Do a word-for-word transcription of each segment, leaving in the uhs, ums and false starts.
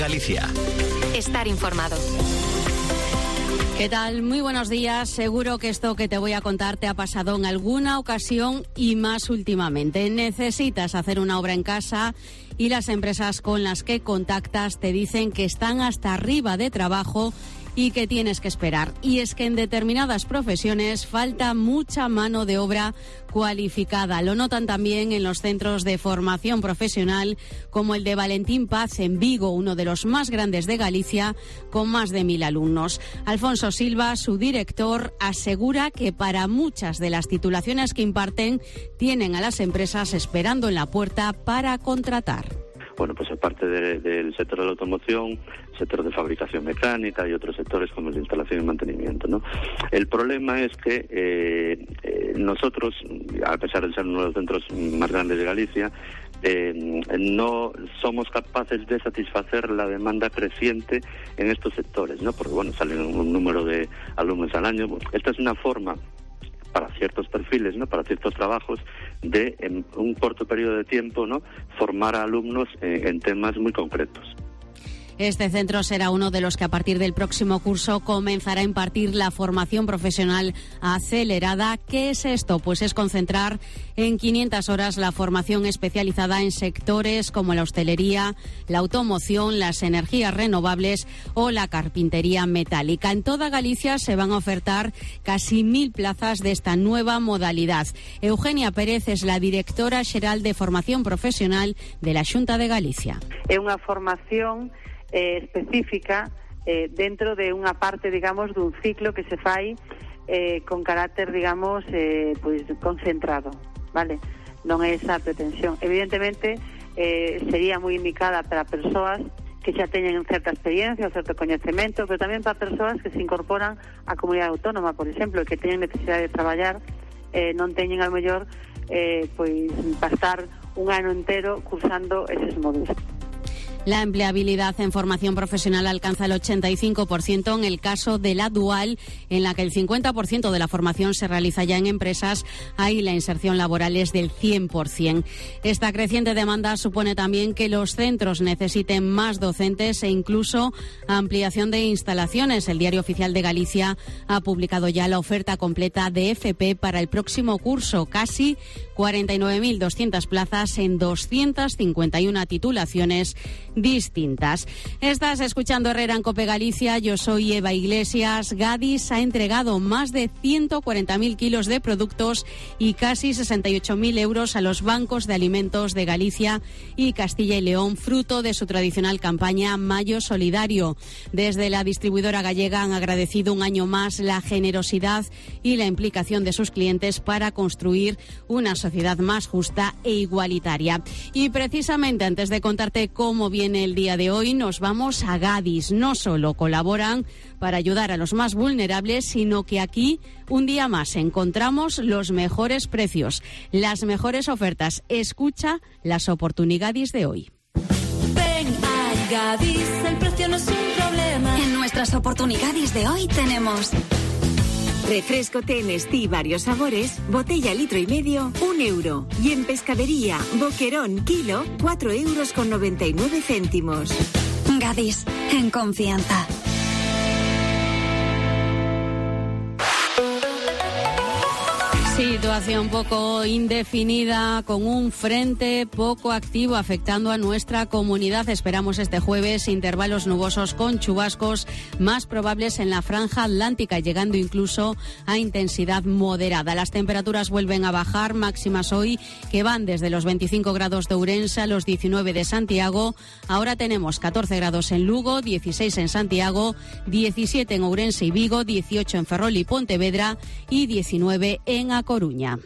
Galicia. Estar informado. ¿Qué tal? Muy buenos días. Seguro que esto que te voy a contar te ha pasado en alguna ocasión y más últimamente. Necesitas hacer una obra en casa y las empresas con las que contactas te dicen que están hasta arriba de trabajo y que tienes que esperar. Y es que en determinadas profesiones falta mucha mano de obra cualificada. Lo notan también en los centros de formación profesional como el de Valentín Paz en Vigo, uno de los más grandes de Galicia, con más de mil alumnos. Alfonso Silva, su director, asegura que para muchas de las titulaciones que imparten tienen a las empresas esperando en la puerta para contratar. Bueno, pues aparte de, del sector de la automoción, sector de fabricación mecánica y otros sectores como el de instalación y mantenimiento, ¿no? El problema es que eh, eh, nosotros, a pesar de ser uno de los centros más grandes de Galicia, eh, no somos capaces de satisfacer la demanda creciente en estos sectores, ¿no? Porque, bueno, salen un número de alumnos al año. Esta es una forma para ciertos perfiles, ¿no? Para ciertos trabajos, de en un corto periodo de tiempo, ¿no? Formar a alumnos en, en temas muy concretos. Este centro será uno de los que a partir del próximo curso comenzará a impartir la formación profesional acelerada. ¿Qué es esto? Pues es concentrar en quinientas horas la formación especializada en sectores como la hostelería, la automoción, las energías renovables o la carpintería metálica. En toda Galicia se van a ofertar casi mil plazas de esta nueva modalidad. Eugenia Pérez es la directora xeral de formación profesional de la Xunta de Galicia. É unha formación Eh, específica eh, dentro de unha parte, digamos, dun ciclo que se fai eh, con carácter, digamos, eh, pues, concentrado, vale? Non é esa pretensión. Evidentemente, eh, sería moi indicada para persoas que xa teñen certa experiencia ou certo coñecemento, pero tamén para persoas que se incorporan á comunidade autónoma, por exemplo, que teñen necesidade de traballar, eh, non teñen, ao mellor, eh, pois, para estar un ano entero cursando eses módulos. La empleabilidad en formación profesional alcanza el ochenta y cinco por ciento en el caso de la dual, en la que el cincuenta por ciento de la formación se realiza ya en empresas. Ahí la inserción laboral es del cien por ciento. Esta creciente demanda supone también que los centros necesiten más docentes e incluso ampliación de instalaciones. El Diario Oficial de Galicia ha publicado ya la oferta completa de F P para el próximo curso, casi cuarenta y nueve mil doscientas plazas en doscientas cincuenta y una titulaciones distintas. Estás escuchando Herrera en Cope Galicia, yo soy Eva Iglesias. Gadis ha entregado más de ciento cuarenta mil kilos de productos y casi sesenta y ocho mil euros a los bancos de alimentos de Galicia y Castilla y León, fruto de su tradicional campaña Mayo Solidario. Desde la distribuidora gallega han agradecido un año más la generosidad y la implicación de sus clientes para construir una sociedad más justa e igualitaria. Y precisamente antes de contarte cómo viene el día de hoy, nos vamos a Gadis. No solo colaboran para ayudar a los más vulnerables, sino que aquí, un día más, encontramos los mejores precios, las mejores ofertas. Escucha las oportunidades de hoy. Ven a Gadis, el precio no es un problema. En nuestras oportunidades de hoy tenemos refresco té Nestí varios sabores, botella litro y medio, un euro. Y en pescadería, boquerón kilo, cuatro euros con noventa y nueve céntimos. Gadis, en confianza. Situación poco indefinida, con un frente poco activo afectando a nuestra comunidad. Esperamos este jueves intervalos nubosos con chubascos más probables en la franja atlántica, llegando incluso a intensidad moderada. Las temperaturas vuelven a bajar, máximas hoy que van desde los veinticinco grados de Ourense a los diecinueve de Santiago. Ahora tenemos catorce grados en Lugo, dieciséis en Santiago, diecisiete en Ourense y Vigo, dieciocho en Ferrol y Pontevedra y diecinueve en A Coruña.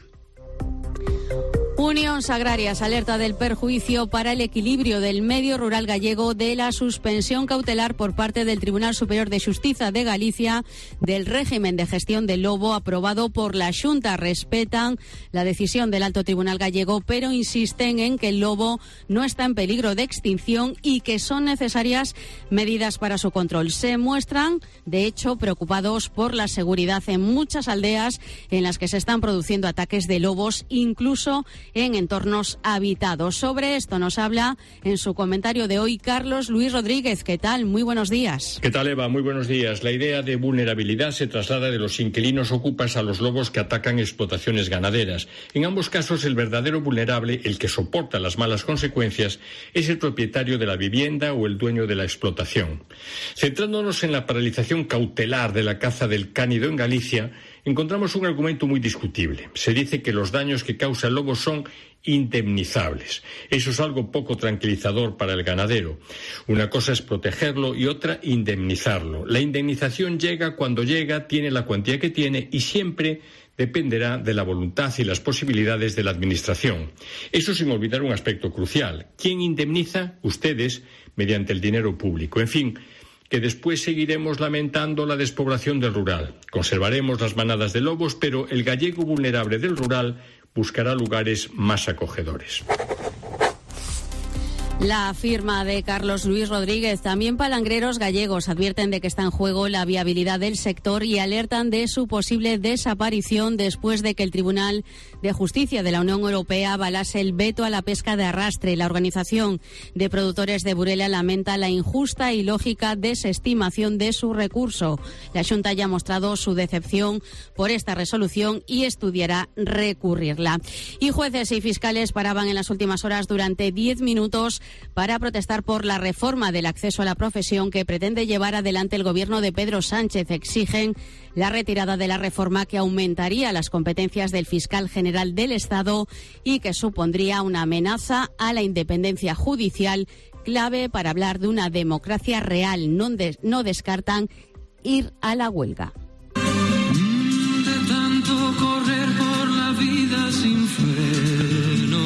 Unións Agrarias alerta del perjuicio para el equilibrio del medio rural gallego de la suspensión cautelar por parte del Tribunal Superior de Xustiza de Galicia del régimen de gestión del lobo aprobado por la Xunta. Respetan la decisión del Alto Tribunal gallego, pero insisten en que el lobo no está en peligro de extinción y que son necesarias medidas para su control. Se muestran, de hecho, preocupados por la seguridad en muchas aldeas en las que se están produciendo ataques de lobos, incluso en entornos habitados. Sobre esto nos habla en su comentario de hoy Carlos Luis Rodríguez. ¿Qué tal? Muy buenos días. ¿Qué tal, Eva? Muy buenos días. La idea de vulnerabilidad se traslada de los inquilinos ocupas a los lobos que atacan explotaciones ganaderas. En ambos casos, el verdadero vulnerable, el que soporta las malas consecuencias, es el propietario de la vivienda o el dueño de la explotación. Centrándonos en la paralización cautelar de la caza del cánido en Galicia, encontramos un argumento muy discutible. Se dice que los daños que causa el lobo son indemnizables. Eso es algo poco tranquilizador para el ganadero. Una cosa es protegerlo y otra indemnizarlo. La indemnización llega cuando llega, tiene la cuantía que tiene y siempre dependerá de la voluntad y las posibilidades de la Administración. Eso sin olvidar un aspecto crucial. ¿Quién indemniza? Ustedes, mediante el dinero público. En fin, que después seguiremos lamentando la despoblación del rural. Conservaremos las manadas de lobos, pero el gallego vulnerable del rural buscará lugares más acogedores. La firma de Carlos Luis Rodríguez. También palangreros gallegos advierten de que está en juego la viabilidad del sector y alertan de su posible desaparición después de que el Tribunal de Justicia de la Unión Europea avalase el veto a la pesca de arrastre. La Organización de Productores de Burela lamenta la injusta y lógica desestimación de su recurso. La Xunta ya ha mostrado su decepción por esta resolución y estudiará recurrirla. Y jueces y fiscales paraban en las últimas horas durante diez minutos para protestar por la reforma del acceso a la profesión que pretende llevar adelante el gobierno de Pedro Sánchez. Exigen la retirada de la reforma que aumentaría las competencias del fiscal general del Estado y que supondría una amenaza a la independencia judicial, clave para hablar de una democracia real. No, des- no descartan ir a la huelga. De tanto correr por la vida sin freno,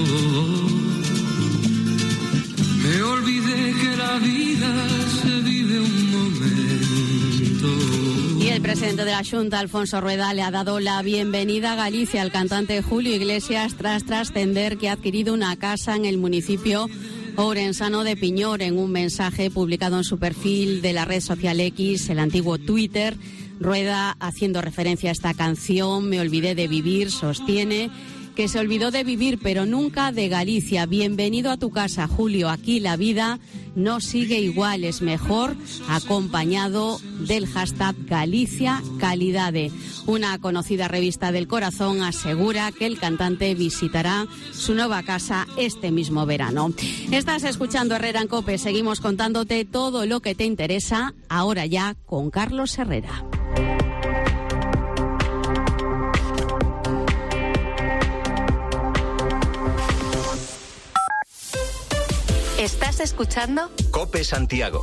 me olvidé que la vida se vive un momento. Y el presidente de la Xunta, Alfonso Rueda, le ha dado la bienvenida a Galicia al cantante Julio Iglesias tras trascender que ha adquirido una casa en el municipio ourensano de Piñor. En un mensaje publicado en su perfil de la red social X, el antiguo Twitter, Rueda, haciendo referencia a esta canción, Me olvidé de vivir, sostiene que se olvidó de vivir, pero nunca de Galicia. Bienvenido a tu casa, Julio. Aquí la vida no sigue igual, es mejor, acompañado del hashtag Galicia Calidade. Una conocida revista del corazón asegura que el cantante visitará su nueva casa este mismo verano. Estás escuchando Herrera en COPE. Seguimos contándote todo lo que te interesa, ahora ya con Carlos Herrera. ¿Estás escuchando? COPE Santiago.